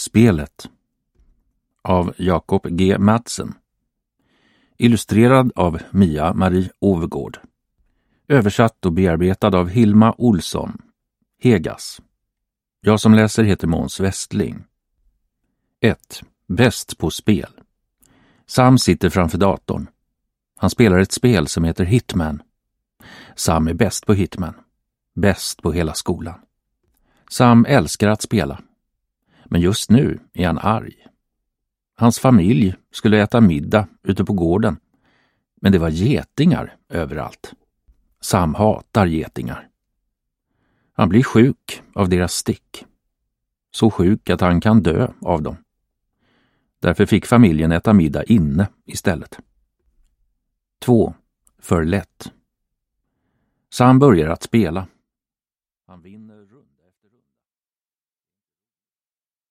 Spelet av Jakob G. Madsen. Illustrerad av Mia-Marie Ovegård. Översatt och bearbetad av Hilma Olsson. Hegas. Jag som läser heter Måns Westling. 1. Bäst på spel. Sam sitter framför datorn. Han spelar ett spel som heter Hitman. Sam är bäst på Hitman. Bäst på hela skolan. Sam älskar att spela. Men just nu är han arg. Hans familj skulle äta middag ute på gården. Men det var getingar överallt. Sam hatar getingar. Han blir sjuk av deras stick. Så sjuk att han kan dö av dem. Därför fick familjen äta middag inne istället. 2. För lätt. Sam börjar att spela. Han vinner.